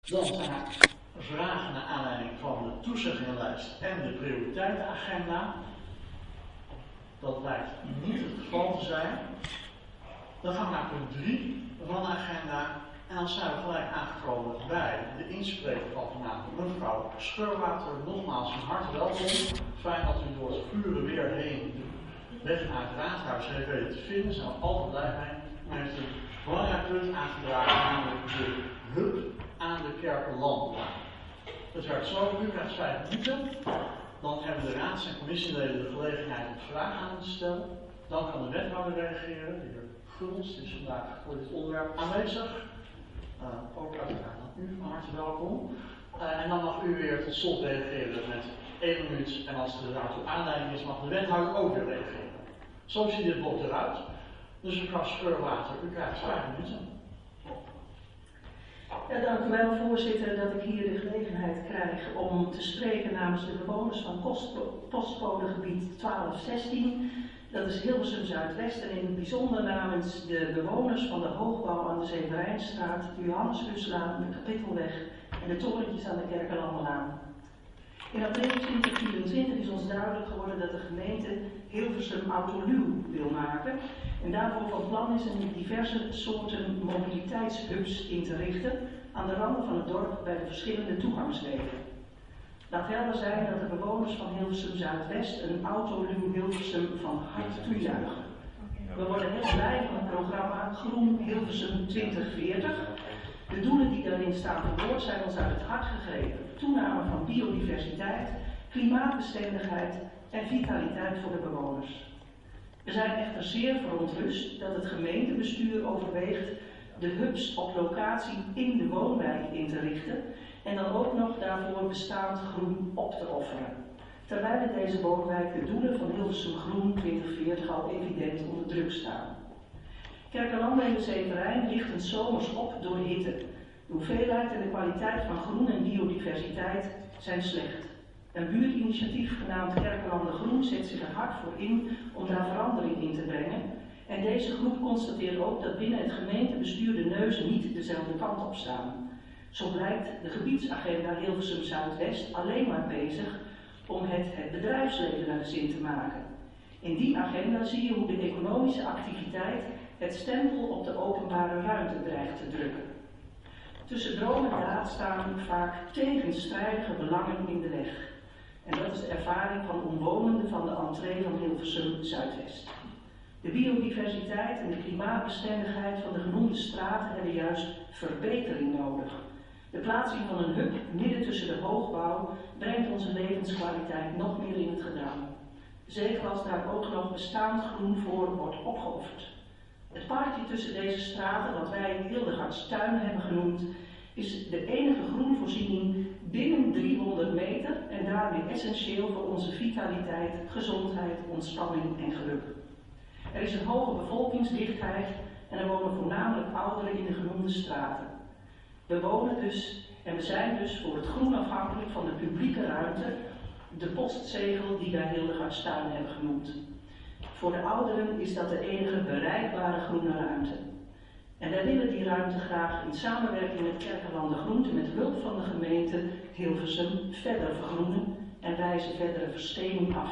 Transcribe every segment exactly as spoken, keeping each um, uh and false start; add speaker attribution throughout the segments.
Speaker 1: Dan zijn er vragen naar aanleiding van de toezeggingenlijst en de prioriteitenagenda. Dat lijkt niet het geval te zijn. Dan gaan we naar punt drie van de agenda. En dan zijn we gelijk aangekomen bij de inspreker van vanavond, mevrouw Scheurwater. Nogmaals van harte welkom. Fijn dat u door het gure weer heen de weg naar het raadhuis heeft weten te vinden. Daar zijn we altijd blij mee. U heeft een belangrijk punt aangedragen, namelijk de hub aan de Kerkenlandlaan. Het werkt zo, u krijgt vijf minuten. Dan hebben de raads- en commissieleden de gelegenheid om vragen aan te stellen. Dan kan de wethouder reageren. De heer Guls is vandaag voor dit onderwerp aanwezig. Uh, ook uiteraard aan u van harte welkom. Uh, en dan mag u weer tot slot reageren met één minuut. En als er daartoe aanleiding is, mag de wethouder ook weer reageren. Zo ziet dit blok eruit. Dus mevrouw Scheurwater, u krijgt vijf minuten.
Speaker 2: Ja, dank u wel, voorzitter, dat ik hier de gelegenheid krijg om te spreken namens de bewoners van postcodegebied twaalf zestien. Dat is Hilversum Zuidwest en in het bijzonder namens de bewoners van de hoogbouw aan de Zeverijnstraat, de Johanneskuslaan, de Kapittelweg en de torentjes aan de Kerkenlandenlaan. In april tweeduizend vierentwintig is ons duidelijk geworden dat de gemeente Hilversum autoluw wil maken en daarvoor van plan is om diverse soorten mobiliteitshubs in te richten aan de randen van het dorp bij de verschillende toegangswegen. Laat helder zijn dat de bewoners van Hilversum Zuidwest een autoluw Hilversum van harte toejuichen. We worden heel blij van het programma Groen Hilversum twintig veertig. De doelen die daarin staan verwoord zijn ons uit het hart gegrepen. Toename van biodiversiteit, klimaatbestendigheid en vitaliteit voor de bewoners. We zijn echter zeer verontrust dat het gemeentebestuur overweegt de hubs op locatie in de woonwijk in te richten en dan ook nog daarvoor bestaand groen op te offeren. Terwijl in deze woonwijk de doelen van Hilversum Groen twintig veertig al evident onder druk staan. Kerkenlanden en de Zeverijn lichten zomers op door hitte. De hoeveelheid en de kwaliteit van groen en biodiversiteit zijn slecht. Een buurtinitiatief genaamd Kerkenlanden Groen zet zich er hard voor in om daar verandering in te brengen. En deze groep constateert ook dat binnen het gemeentebestuur de neuzen niet dezelfde kant op staan. Zo blijkt de gebiedsagenda Hilversum Zuidwest alleen maar bezig om het, het bedrijfsleven naar de zin te maken. In die agenda zie je hoe de economische activiteit het stempel op de openbare ruimte dreigt te drukken. Tussen droom en daad staan vaak tegenstrijdige belangen in de weg. En dat is de ervaring van omwonenden van de entree van Hilversum Zuidwest. De biodiversiteit en de klimaatbestendigheid van de genoemde straten hebben juist verbetering nodig. De plaatsing van een hub midden tussen de hoogbouw brengt onze levenskwaliteit nog meer in het gedrang. Zeker als daar ook nog bestaand groen voor wordt opgeofferd. Het parkje tussen deze straten, dat wij Hildegardstuin hebben genoemd, is de enige groenvoorziening binnen driehonderd meter en daarmee essentieel voor onze vitaliteit, gezondheid, ontspanning en geluk. Er is een hoge bevolkingsdichtheid en er wonen voornamelijk ouderen in de genoemde straten. We wonen dus en we zijn dus voor het groen afhankelijk van de publieke ruimte, de postzegel die wij Hildegardstuin hebben genoemd. Voor de ouderen is dat de enige bereikbare groene ruimte. En wij willen die ruimte graag in samenwerking met Kerkenlanden Groente met hulp van de gemeente Hilversum verder vergroenen en wijzen verdere verstening af.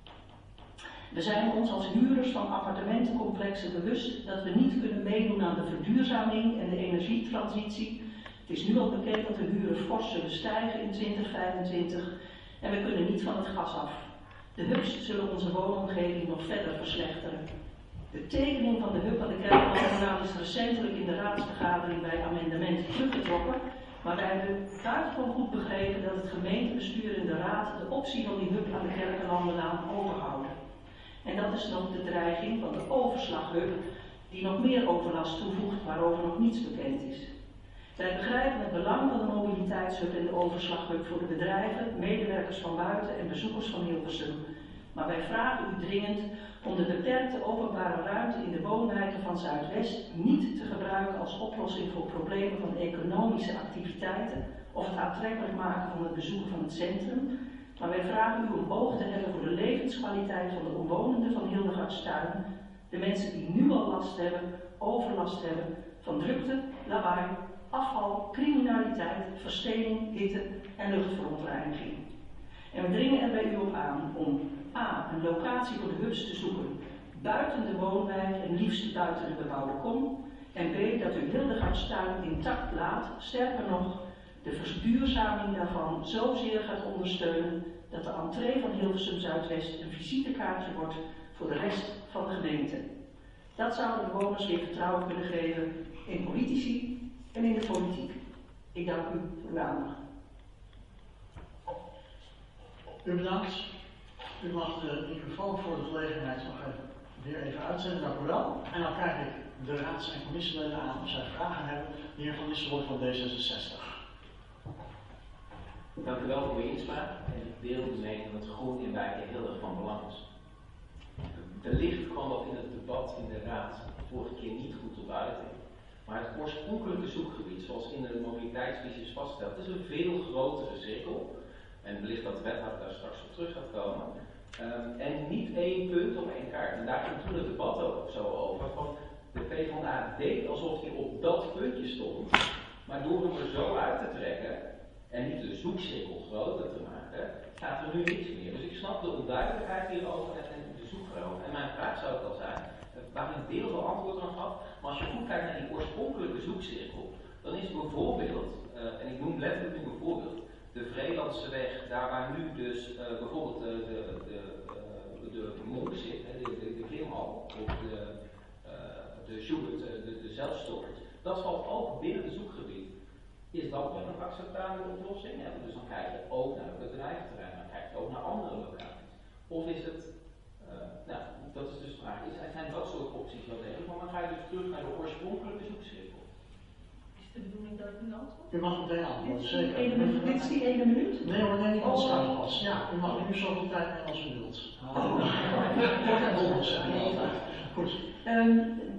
Speaker 2: We zijn ons als huurders van appartementencomplexen bewust dat we niet kunnen meedoen aan de verduurzaming en de energietransitie. Het is nu al bekend dat de huren fors zullen stijgen in twintig vijfentwintig en we kunnen niet van het gas af. De hubs zullen onze woonomgeving nog verder verslechteren. De tekening van de hub aan de Kerkenlandenlaan is recentelijk in de raadsvergadering bij amendement teruggetrokken, maar wij hebben buitengewoon goed begrepen dat het gemeentebestuur en de raad de optie van die hub aan de Kerkenlandenlaan overhouden. En dat is nog de dreiging van de overslaghub, die nog meer overlast toevoegt, waarover nog niets bekend is. Wij begrijpen het belang van de mobiliteitshub en de overslaghub voor de bedrijven, medewerkers van buiten en bezoekers van Hilversum. Maar wij vragen u dringend om de beperkte openbare ruimte in de woonwijken van Zuidwest niet te gebruiken als oplossing voor problemen van economische activiteiten of het aantrekkelijk maken van het bezoeken van het centrum. Maar wij vragen u om oog te hebben voor de levenskwaliteit van de omwonenden van Hildegardstuin, de mensen die nu al last hebben, overlast hebben van drukte, lawaai afval, criminaliteit, verstening, hitte en luchtverontreiniging. En we dringen er bij u op aan om a. een locatie voor de hubs te zoeken buiten de woonwijk en liefst buiten de bebouwde kom. En b. dat u Hildegardstuin intact laat, sterker nog, de verduurzaming daarvan zozeer gaat ondersteunen dat de entree van Hilversum Zuidwest een visitekaartje wordt voor de rest van de gemeente. Dat zou de bewoners weer vertrouwen kunnen geven in politici en in de politiek. Ik dank u voor uw aandacht.
Speaker 1: U bedankt. U mag de microfoon voor de gelegenheid nog even, weer even uitzetten. Dank u wel. En dan krijg ik de raads- en commissieleden aan of zij vragen hebben. De heer Van Nistelrooy van D zesenzestig.
Speaker 3: Dank u wel voor uw inspraak. En ik deel de mening dat groen in wijken heel erg van belang is. Wellicht kwam dat in het debat in de raad vorige keer niet goed tot uiting. Maar het oorspronkelijke zoekgebied, zoals in de mobiliteitsvisie is vastgesteld, is een veel grotere cirkel. En wellicht dat de wethouder daar straks op terug gaat komen. Um, en niet één punt op één kaart. En daar ging toen het debat ook zo over. Van de PvdA deed alsof hij op dat puntje stond. Maar door hem er zo uit te trekken en niet de zoekcirkel groter te maken, staat er nu niets meer. Dus ik snap de onduidelijkheid hierover en de zoekvrouw. En mijn vraag zou het al zijn, waar ik een deel van antwoord aan gaf, maar als je goed kijkt naar die oorspronkelijke zoekcirkel, dan is bijvoorbeeld, uh, en ik noem letterlijk nu een voorbeeld, de Vreelandse weg, daar waar nu dus uh, bijvoorbeeld de, de, de, uh, de monk zit, hè, de, de, de klimhal, of de, uh, de Schubert, de, de zelfstorage, dat valt ook binnen het zoekgebied. Is dat wel een acceptabele oplossing? Ja, dus dan kijk je ook naar het bedrijventerrein, dan kijk je ook naar andere locaties. Of is het, uh, nou, dat is dus de vraag, is, zijn dat soort opties wel degelijk, maar dan ga je dus terug naar de oorspronkelijke zoekcirkel.
Speaker 2: Is de bedoeling dat ik nu antwoord?
Speaker 1: U mag meteen antwoorden,
Speaker 2: Dit
Speaker 1: zeker.
Speaker 2: Ene, dit is die ene minuut?
Speaker 1: Nee hoor, nee, niet als oh. pas. Ja, u mag nu zoveel tijd nemen als u wilt. Kort en bondig zijn. Goed.
Speaker 2: Um,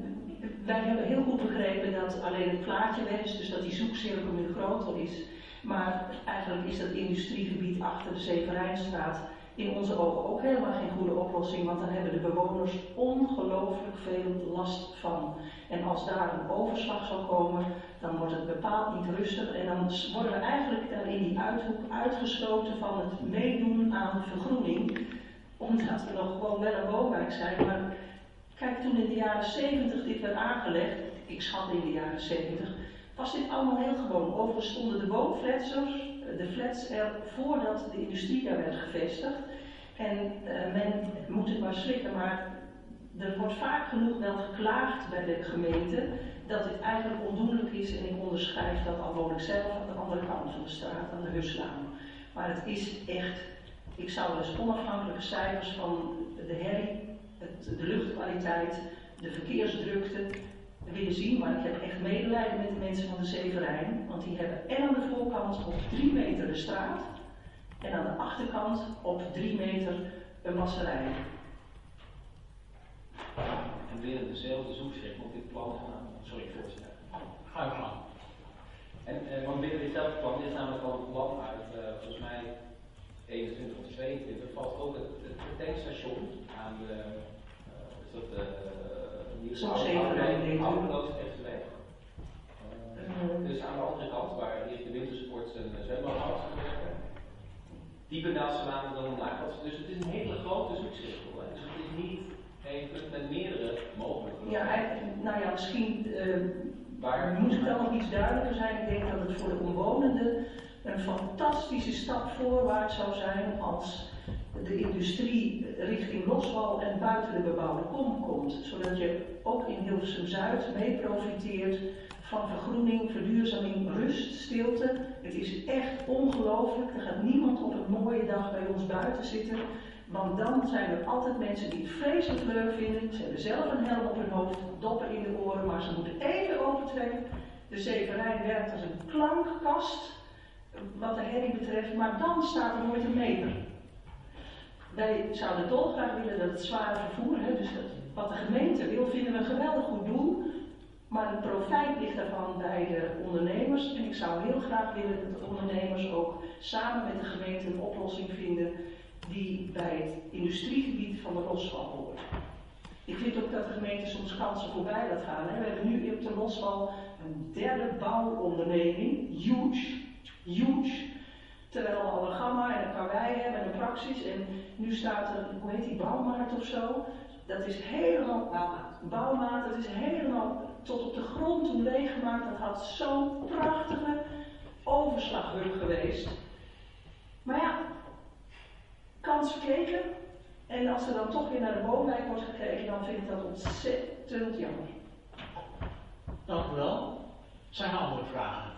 Speaker 2: wij hebben heel goed begrepen dat alleen het plaatje weg is, dus dat die zoekcirkel nu groter is. Maar eigenlijk is dat industriegebied achter de Severijnstraat in onze ogen ook helemaal geen goede oplossing, want dan hebben de bewoners ongelooflijk veel last van. En als daar een overslag zou komen, dan wordt het bepaald niet rustig en dan worden we eigenlijk er in die uithoek uitgesloten van het meedoen aan vergroening, omdat we nog gewoon wel een woonwijk zijn. Maar kijk, toen in de jaren zeventig dit werd aangelegd, ik schat in de jaren zeventig, was dit allemaal heel gewoon. Overigens stonden de woonflats, de flats er voordat de industrie daar werd gevestigd. En uh, men moet het maar slikken, maar er wordt vaak genoeg wel geklaagd bij de gemeente dat dit eigenlijk ondoenlijk is en ik onderschrijf dat, al woon ik zelf aan de andere kant van de straat, aan de Huslaan. Maar het is echt, ik zou dus onafhankelijke cijfers van de herrie, het, de luchtkwaliteit, de verkeersdrukte willen zien, maar ik heb echt medelijden met de mensen van de Zeverijn, want die hebben en aan de voorkant op drie meter de straat en aan de achterkant op drie meter een wasserij.
Speaker 3: En binnen dezelfde zoekcirkel op dit plan gaan, sorry voorzitter.
Speaker 1: Ga je gang.
Speaker 3: En eh, want binnen ditzelfde plan is namelijk al een plan uit, uh, volgens mij eenentwintig of tweeëntwintig, valt ook het, het, het tankstation aan de, uh, is dat de uh, nieuwe ouderloos Echteweg. Uh, dus aan de andere kant, waar eerst de wintersport en uh, zwembad had gewerkt, Diependaalslaan dan omlaag. Dus het is een hele grote zoekcirkel. Hè. Dus het is niet één punt met meerdere mogelijkheden.
Speaker 2: Ja, nou ja, misschien uh, Waar moet het wel nog iets duidelijker zijn. Ik denk dat het voor de omwonenden een fantastische stap voorwaarts zou zijn als de industrie richting Loswal en buiten de bebouwde kom komt. Zodat je ook in Hilversum Zuid mee profiteert van vergroening, verduurzaming, rust, stilte. Het is echt ongelooflijk. Er gaat niemand op een mooie dag bij ons buiten zitten. Want dan zijn er altijd mensen die het vreselijk leuk vinden. Ze hebben zelf een helm op hun hoofd, doppen in de oren, maar ze moeten even opentrekken. De Zeverijn werkt als een klankkast, wat de herrie betreft, maar dan staat er nooit een meter. Wij zouden dolgraag willen dat het zware vervoer, hè, dus dat, wat de gemeente wil, vinden we een geweldig goed doel. Maar het profijt ligt daarvan bij de ondernemers. En ik zou heel graag willen dat de ondernemers ook samen met de gemeente een oplossing vinden die bij het industriegebied van de Loswal hoort. Ik vind ook dat de gemeente soms kansen voorbij laat gaan. Hè. We hebben nu op de Loswal een derde bouwonderneming, huge, huge. Terwijl we al een gamma en een karwei hebben en een praxis. En nu staat er, hoe heet die, bouwmaat of zo. Dat is helemaal, bouwmaat, bouwmaat, dat is helemaal tot op de grond toen leeggemaakt. Dat had zo'n prachtige overslaghub geweest. Maar ja, kans verkeken. En als er dan toch weer naar de woonwijk wordt gekeken, dan vind ik dat ontzettend jammer.
Speaker 1: Dank u wel. Zijn er andere vragen?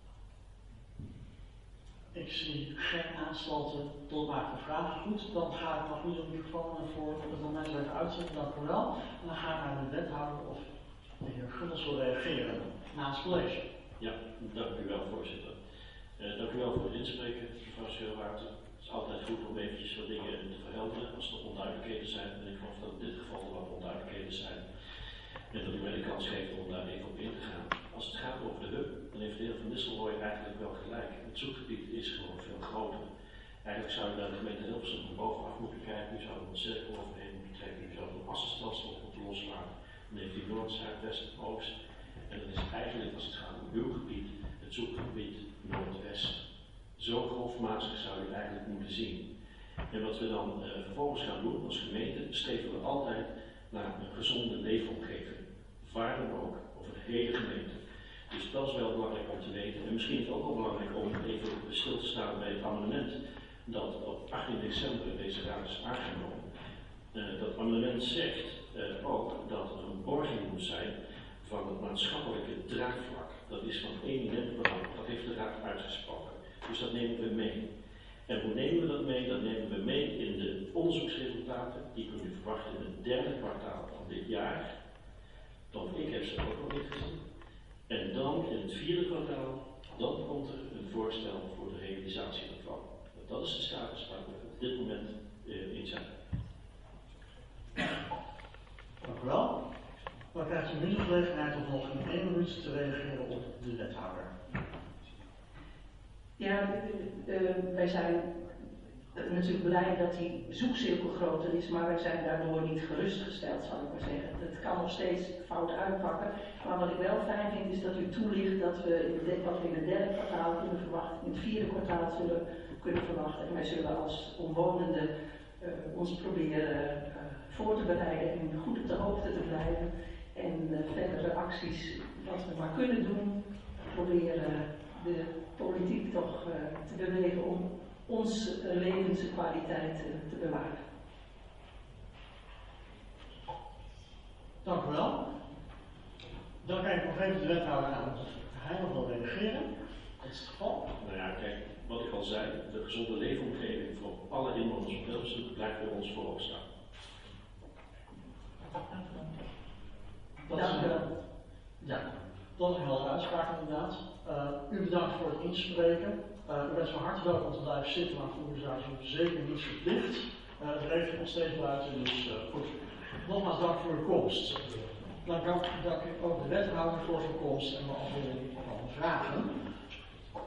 Speaker 1: Ik zie geen aansluiten tot maakte vragen. Goed, dan ga ik nog niet de microfoon voor op het moment even uitzetten. Dank u wel. En dan ga ik naar de wethouder of de heer Gunnels wil reageren naast het college.
Speaker 4: Ja, dank u wel, voorzitter. Uh, dank u wel voor het inspreken, mevrouw Scheurwaarten. Het is altijd goed om eventjes wat dingen te verhelderen als er onduidelijkheden zijn. En ik geloof dat in dit geval er wat onduidelijkheden zijn. En dat u mij de kans geeft om daar even op in te gaan. Als het gaat over de hub, dan heeft de heer Van Nistelrooy eigenlijk wel gelijk. Het zoekgebied is gewoon veel groter. Eigenlijk zou je daar de gemeente Hilversum van bovenaf moeten kijken. U zou er een cirkel overheen moeten trekken. U zou er een assenstelsel op moeten loslaten. Dan heeft u Noord, Zuid, West en Oost. En dan is eigenlijk, als het gaat om uw gebied, het zoekgebied Noordwest. Zo grofmatig zou je eigenlijk moeten zien. En wat we dan uh, vervolgens gaan doen als gemeente, streven we altijd naar een gezonde leefomgeving. Waar dan ook, over de hele gemeente. Dus dat is wel belangrijk om te weten. En misschien is het ook wel belangrijk om even stil te staan bij het amendement dat op achttien december deze raad is aangenomen. Uh, dat amendement zegt uh, ook dat er een borging moet zijn van het maatschappelijke draagvlak. Dat is van eminent belang. Dat heeft de raad uitgesproken. Dus dat nemen we mee. En hoe nemen we dat mee? Dat nemen we mee in de onderzoeksresultaten. Die kunnen we verwachten in het derde kwartaal van dit jaar. Want ik heb ze ook nog niet gezien. En dan in het vierde kwartaal, dan komt er een voorstel voor de realisatie daarvan. Dat is de status waar we op dit moment uh, in zijn.
Speaker 1: Dank u wel. Dan krijgt u nu de gelegenheid om nog in één minuut te reageren op de wethouder.
Speaker 2: Ja, uh, wij zijn natuurlijk blij dat die zoekcirkel groter is, maar wij zijn daardoor niet gerustgesteld, zal ik maar zeggen. Het kan nog steeds fout uitpakken, maar wat ik wel fijn vind is dat u toelicht dat we in het, wat we in het derde kwartaal kunnen verwachten, in het vierde kwartaal zullen kunnen verwachten. En wij zullen als omwonenden uh, ons proberen uh, voor te bereiden en goed op de hoogte te blijven. En uh, verdere acties, wat we maar kunnen doen, proberen de politiek toch uh, te bewegen om onze levenskwaliteit uh, te bewaken.
Speaker 1: Dank u wel. Dan kijk ik nog even de wethouder aan of hij nog wil reageren. Dat is het geval.
Speaker 4: Nou ja, kijk, wat ik al zei, de gezonde leefomgeving voor alle inwoners op Hilversum blijft bij ons voorop staan.
Speaker 1: Dat
Speaker 2: Dank
Speaker 1: is,
Speaker 2: u wel.
Speaker 1: Ja, dat is een heldere uitspraak inderdaad. Uh, u bedankt voor het inspreken. Uh, u bent van harte welkom te blijven zitten, maar voor u zou u zeker niet verplicht. Uh, de regent nog steeds buiten, dus uh, goed. Nogmaals dank voor uw komst. Dan dank, dank ik ook de wethouder voor zijn komst en beantwoording van alle vragen.